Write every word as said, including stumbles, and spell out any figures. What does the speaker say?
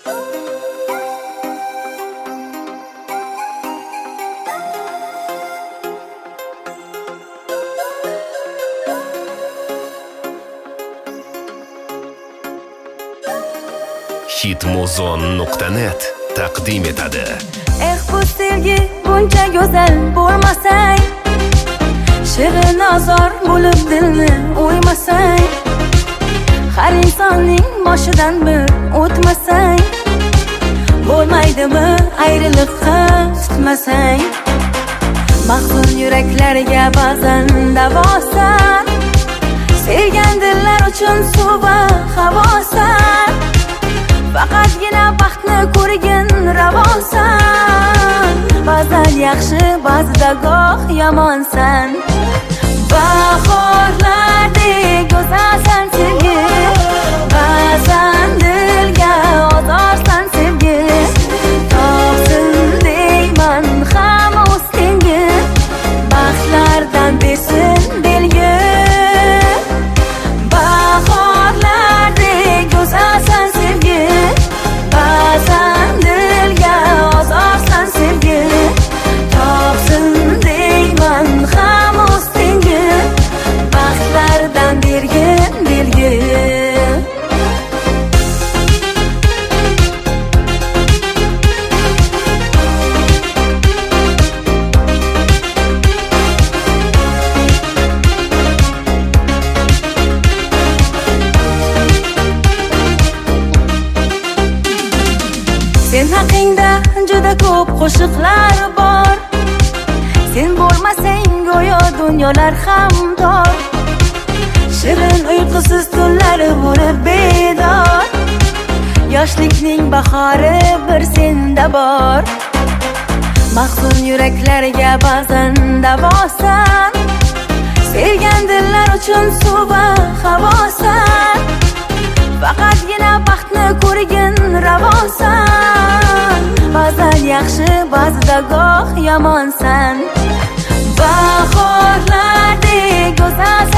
hitmuzon nuqta net taqdim etadi. Eh bu sevgi buncha go'zal bo'lmasang, shirin azor bo'lib dilni o'ymasang, har insonning boshidan bir o'tmasang, bo'lmaydimi ayriliqqa tutmasang, mahzun yuraklarga ba'zan davosan, sevgan dillar uchun suv va havosan, faqatgina baxtni ko'rgin ravosan, ba'zan yaxshi ba'zida goh yomonsan. Bahorlardek go'zalsan sevgi, ba'zan dilga ozorsan sevgi, topsin deyman ham ustingga, baxtlardan bersin belgi. Bahorlardek go'zalsan sevgi, ba'zan dilga ozorsan sevgi, topsin deyman ham ustingga, baxtlardan bergin belgi. Sen haqingda juda ko'p qo'shiqlar bor, sen bo'lmasang go'yo dunyolar ham tor, shirin uyqusiz tunlar bo'lib bedor, yoshlikning bahori bir senda bor, mahzun yuraklarga ba'zan davosan, sevgan dillar uchun suv va havosan, faqatgina baxtni ko'rgin ravosan, ba'zan yaxshi ba'zida goh yomonsan. Bahorlardek go'zalsan